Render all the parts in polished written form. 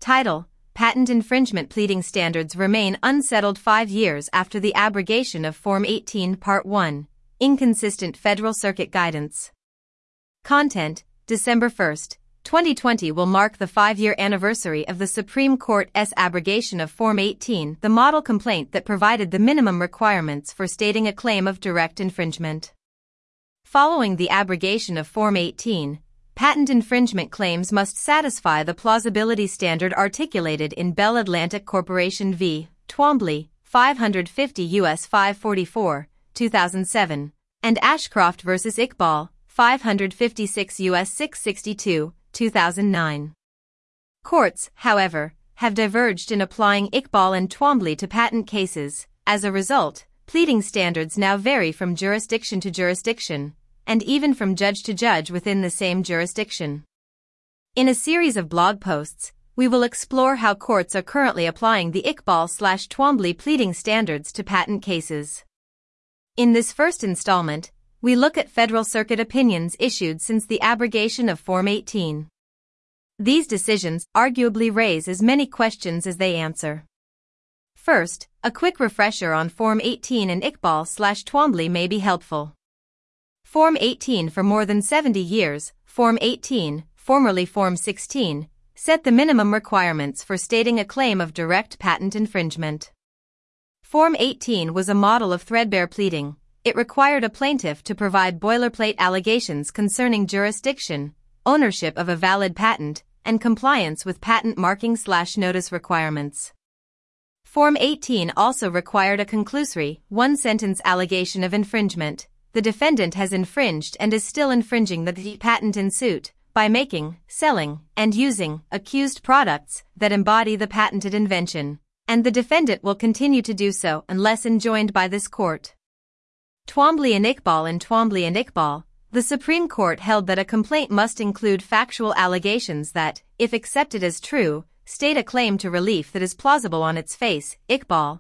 Title: Patent infringement pleading standards remain unsettled 5 years after the abrogation of Form 18 Part 1, Inconsistent Federal Circuit Guidance. Content: December 1, 2020 will mark the 5-year anniversary of the Supreme Court's abrogation of Form 18, the model complaint that provided the minimum requirements for stating a claim of direct infringement. Following the abrogation of Form 18, patent infringement claims must satisfy the plausibility standard articulated in Bell Atlantic Corporation v. Twombly, 550 U.S. 544, 2007, and Ashcroft v. Iqbal, 556 U.S. 662, 2009. Courts, however, have diverged in applying Iqbal and Twombly to patent cases. As a result, pleading standards now vary from jurisdiction to jurisdiction, and even from judge to judge within the same jurisdiction. In a series of blog posts, we will explore how courts are currently applying the Iqbal/Twombly pleading standards to patent cases. In this first installment, we look at Federal Circuit opinions issued since the abrogation of Form 18. These decisions arguably raise as many questions as they answer. First, a quick refresher on Form 18 and Iqbal/Twombly may be helpful. Form 18 For more than 70 years, Form 18, formerly Form 16, set the minimum requirements for stating a claim of direct patent infringement. Form 18 was a model of threadbare pleading. It required a plaintiff to provide boilerplate allegations concerning jurisdiction, ownership of a valid patent, and compliance with patent marking/notice requirements. Form 18 also required a conclusory, one-sentence allegation of infringement. The defendant has infringed and is still infringing the patent in suit by making, selling, and using accused products that embody the patented invention, and the defendant will continue to do so unless enjoined by this court. Twombly and Iqbal In Twombly and Iqbal, the Supreme Court held that a complaint must include factual allegations that, if accepted as true, state a claim to relief that is plausible on its face. Iqbal,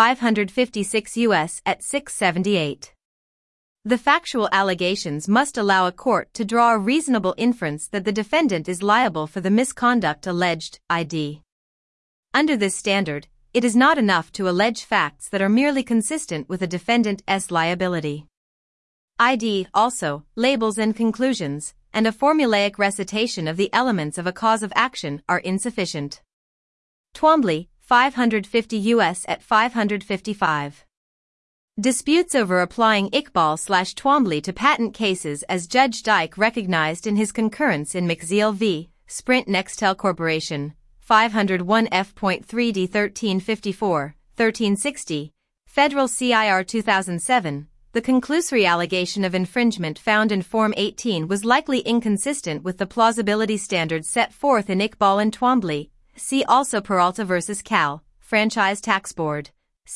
556 U.S. at 678. The factual allegations must allow a court to draw a reasonable inference that the defendant is liable for the misconduct alleged, id. Under this standard, it is not enough to allege facts that are merely consistent with a defendant's liability. id. Also, labels and conclusions, and a formulaic recitation of the elements of a cause of action are insufficient. Twombly, 550 U.S. at 555. Disputes over applying Iqbal/Twombly to patent cases, as Judge Dyke recognized in his concurrence in McZeal v. Sprint Nextel Corporation, 501 F.3d 1354, 1360, Federal CIR 2007, the conclusory allegation of infringement found in Form 18 was likely inconsistent with the plausibility standards set forth in Iqbal and Twombly. See also Peralta v. Cal, Franchise Tax Board,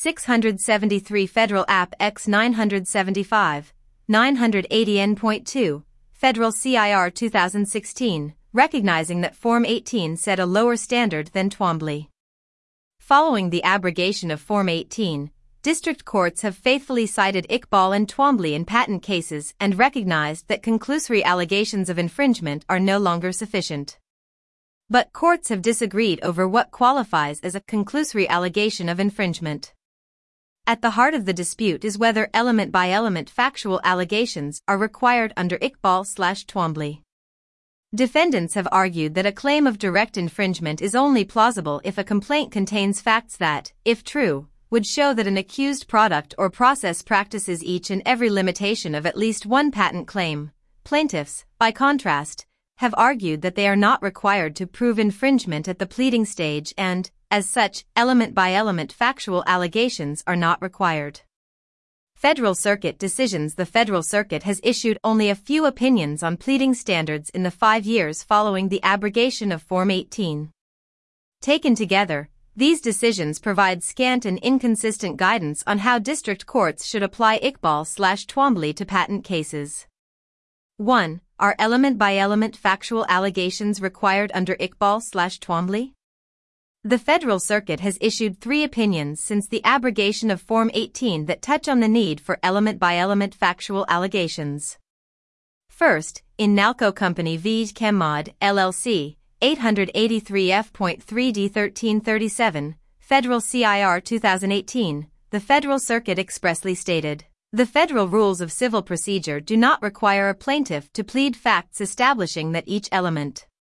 673 Federal App X 975, 980 N.2, Federal CIR 2016, recognizing that Form 18 set a lower standard than Twombly. Following the abrogation of Form 18, district courts have faithfully cited Iqbal and Twombly in patent cases and recognized that conclusory allegations of infringement are no longer sufficient. But courts have disagreed over what qualifies as a conclusory allegation of infringement. At the heart of the dispute is whether element-by-element factual allegations are required under Iqbal/Twombly. Defendants have argued that a claim of direct infringement is only plausible if a complaint contains facts that, if true, would show that an accused product or process practices each and every limitation of at least one patent claim. Plaintiffs, by contrast, have argued that they are not required to prove infringement at the pleading stage and, as such, element-by-element factual allegations are not required. Federal Circuit decisions. The Federal Circuit has issued only a few opinions on pleading standards in the 5 years following the abrogation of Form 18. Taken together, these decisions provide scant and inconsistent guidance on how district courts should apply Iqbal/Twombly to patent cases. 1. Are element-by-element factual allegations required under Iqbal/Twombly? The Federal Circuit has issued 3 opinions since the abrogation of Form 18 that touch on the need for element-by-element factual allegations. First, in Nalco Company v. ChemMod, LLC, 883 F.3d 1337, Federal CIR 2018, the Federal Circuit expressly stated, "The Federal Rules of Civil Procedure do not require a plaintiff to plead facts establishing that each element